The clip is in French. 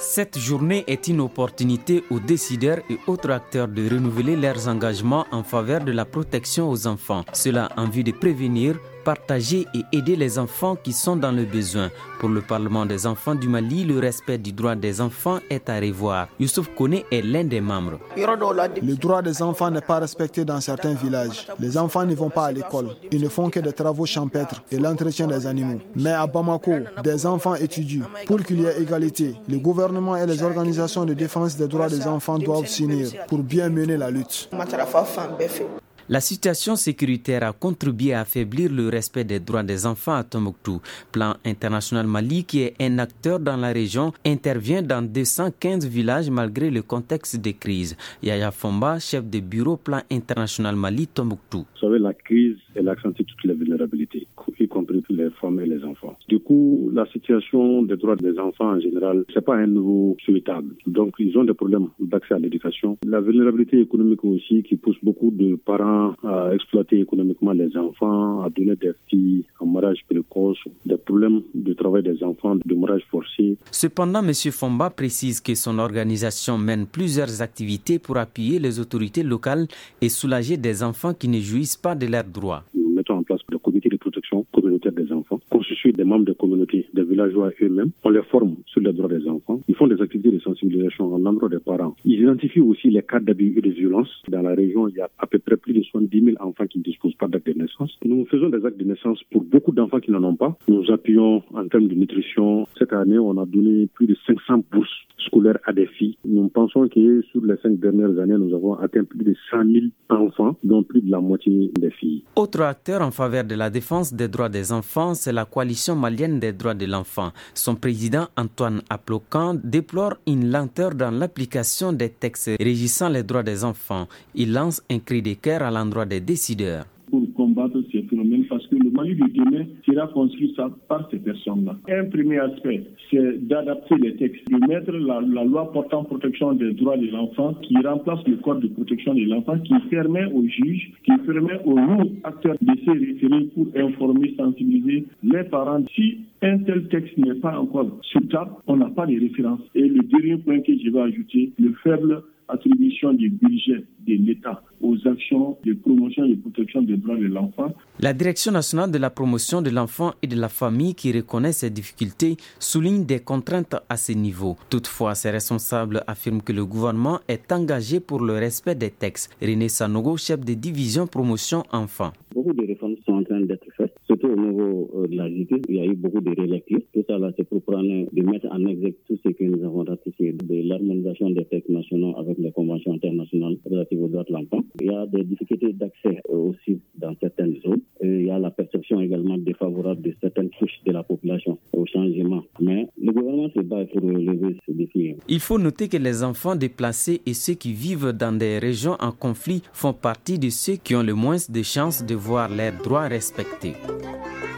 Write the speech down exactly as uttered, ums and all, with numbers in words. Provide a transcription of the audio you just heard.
Cette journée est une opportunité aux décideurs et autres acteurs de renouveler leurs engagements en faveur de la protection aux enfants. Cela en vue de prévenir, partager et aider les enfants qui sont dans le besoin. Pour le Parlement des enfants du Mali, le respect du droit des enfants est à revoir. Youssouf Koné est l'un des membres. Le droit des enfants n'est pas respecté dans certains villages. Les enfants ne vont pas à l'école. Ils ne font que des travaux champêtres et l'entretien des animaux. Mais à Bamako, des enfants étudient. Pour qu'il y ait égalité, le gouvernement et les organisations de défense des droits des enfants doivent s'unir pour bien mener la lutte. La situation sécuritaire a contribué à affaiblir le respect des droits des enfants à Tombouctou. Plan International Mali, qui est un acteur dans la région, intervient dans deux cent quinze villages malgré le contexte de crise. Yaya Fomba, chef de bureau Plan International Mali, Tombouctou. Vous savez, la crise, elle accentue toutes les vulnérabilités, y compris les femmes et les enfants. Du coup, la situation des droits des enfants en général, c'est pas un niveau souhaitable. Donc, ils ont des problèmes d'accès à l'éducation. La vulnérabilité économique aussi, qui pousse beaucoup de parents à exploiter économiquement les enfants, à donner des filles en mariage précoce, des problèmes de travail des enfants, de mariage forcé. Cependant, M. Fomba précise que son organisation mène plusieurs activités pour appuyer les autorités locales et soulager des enfants qui ne jouissent pas de leurs droits. Nous mettons en place des comités de protection communautaire des enfants, constitués des membres des communautés, des villageois eux-mêmes. On les forme sur les droits des enfants. Ils font des activités de sensibilisation en endroit des parents. Ils identifient aussi les cas d'abus et de violence. Dans la région, il y a à peu près plus de soixante-dix mille enfants qui ne disposent pas d'actes de naissance. Nous faisons des actes de naissance pour beaucoup d'enfants qui n'en ont pas. Nous appuyons en termes de nutrition. Cette année, on a donné plus de cinq cents bourses scolaires à des filles. Nous pensons que sur les cinq dernières années, nous avons atteint plus de cent mille enfants, dont plus de la moitié des filles. Autre acteur en faveur de la défense des droits des enfants, c'est la coalition malienne des droits de l'enfant. Son président Antoine Aplocan déplore une lenteur dans l'application des textes régissant les droits des enfants. Il lance un cri de cœur à l'endroit des décideurs. Pour combattre ces phénomènes, parce que le Mali de demain sera construit par ces personnes-là. Un premier aspect, c'est d'adapter les textes, de mettre la, la loi portant protection des droits de l'enfant qui remplace le code de protection de l'enfant, qui permet aux juges, qui permet aux acteurs de se référer pour informer, sensibiliser les parents. Si un tel texte n'est pas encore sur table, on n'a pas de référence. Et le dernier point que je vais ajouter, le faible attribution du budget de l'État aux actions de promotion et de protection des droits de l'enfant. La Direction nationale de la promotion de l'enfant et de la famille, qui reconnaît ces difficultés, souligne des contraintes à ce niveau. Toutefois, ces responsables affirment que le gouvernement est engagé pour le respect des textes. René Sanogo, chef de division promotion enfants. Beaucoup de réformes sont en train d'être faites, surtout au niveau euh, de la justice. Il y a eu beaucoup de relectures. Tout ça, là, c'est pour prendre, de mettre en exergue tout ce que nous avons ratifié, de l'harmonisation des textes nationaux avec les conventions internationales relatives aux droits de l'enfant. Il y a des difficultés d'accès aussi dans certaines zones. Et il y a la perception également défavorable de certaines couches de la population au changement. Mais le gouvernement se bat pour relever ce défi. Il faut noter que les enfants déplacés et ceux qui vivent dans des régions en conflit font partie de ceux qui ont le moins de chances de voir leurs droits respectés.